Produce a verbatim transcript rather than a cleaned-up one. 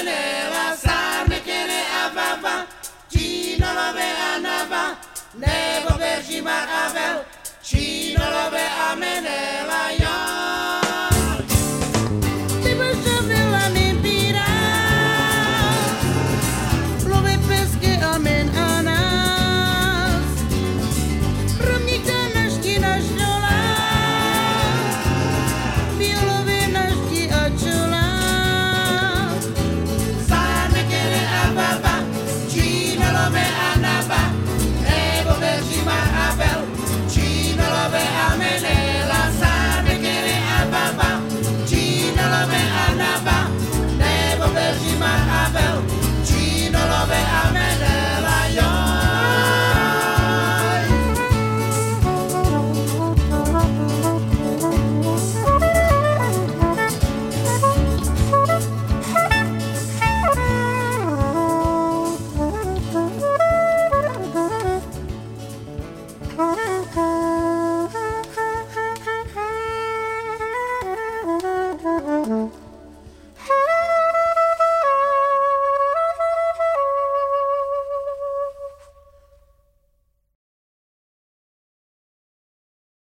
amenela sarme kene avava Chino love anava Nebo berjima avel Chino love amenela yon Tipo chavela nempira Love peske amen anas Rumnika našti naš njola Biolove našti očula Sarme kene avava Chino love anava Nebo berjima avel Chino love amenela sarme kene avava Chino love anava Nebo berjima avel Chino love amenela yon Thank you.